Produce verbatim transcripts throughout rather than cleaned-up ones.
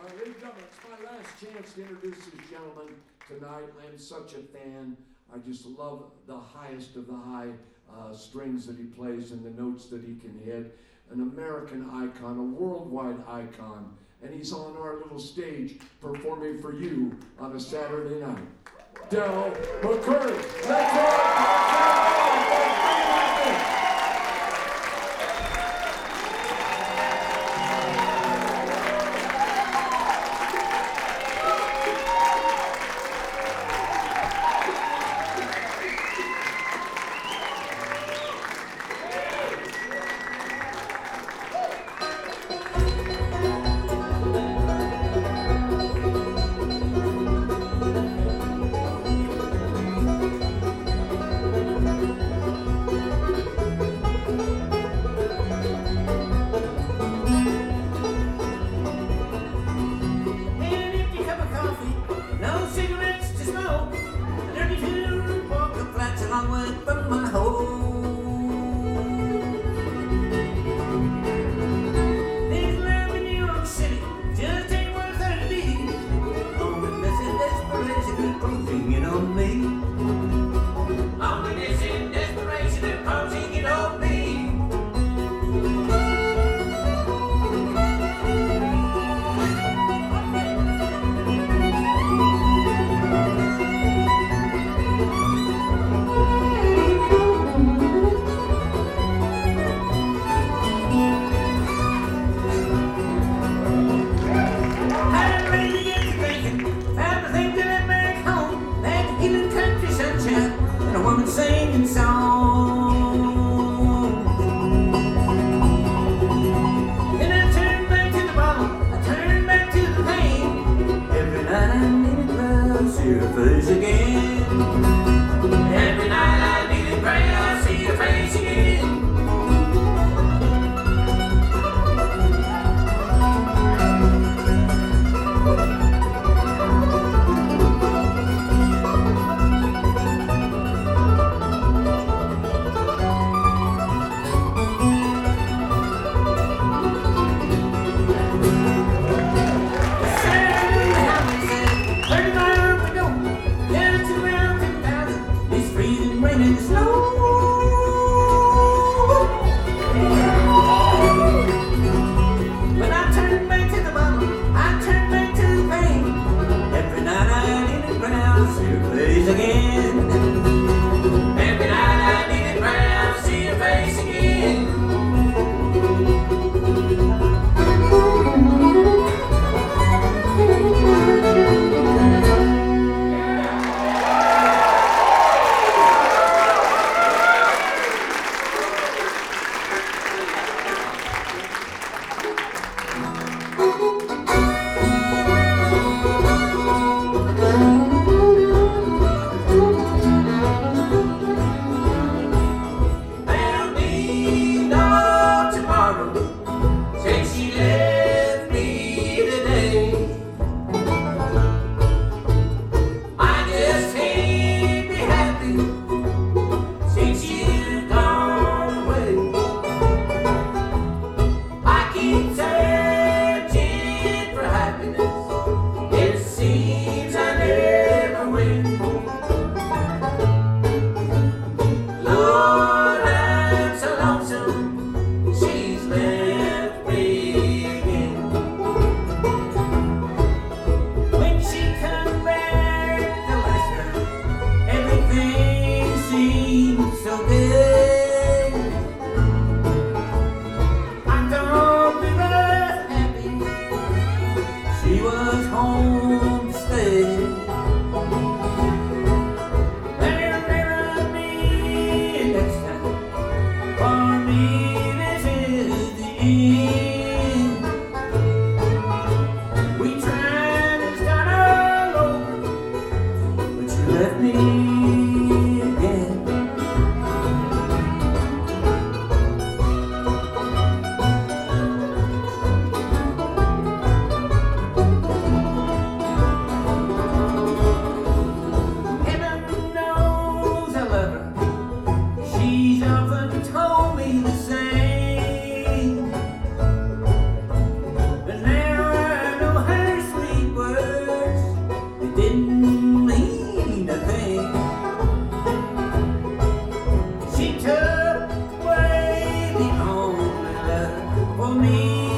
All right, ladies and gentlemen, it's my last chance to introduce this gentleman tonight. I am such a fan. I just love the highest of the high uh, strings that he plays and the notes that he can hit. An American icon, a worldwide icon. And he's on our little stage performing for you on a Saturday night. Del McCoury. Let's all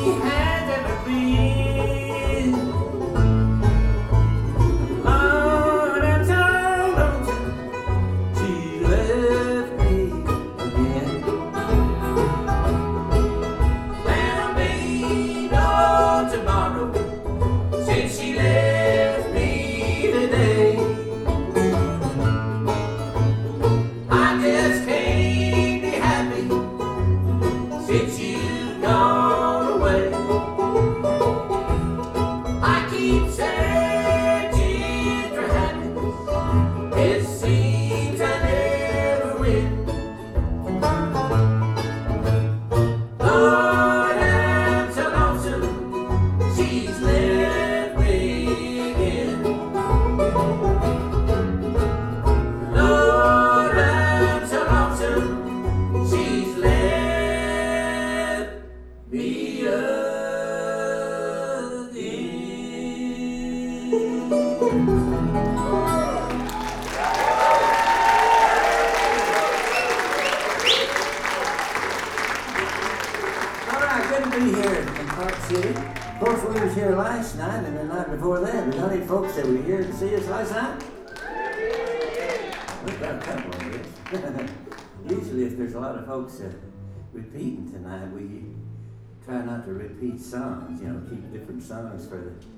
has ever been. Lord, I'm so lonesome. She left me again. There'll be no tomorrow since she left me today. I just can't be happy since you've gone away. I keep searching for happiness. It seems I never win. Lord, I'm so lonesome. She's left me again. Lord, I'm so lonesome. She's left me again. All right, good to be here in Park City. Of course, we was here last night and the night before that. We got any folks that were here to see us last night? We've got a couple of this. Usually, if there's a lot of folks uh, repeating tonight, we try not to repeat songs. You know, keep different songs for the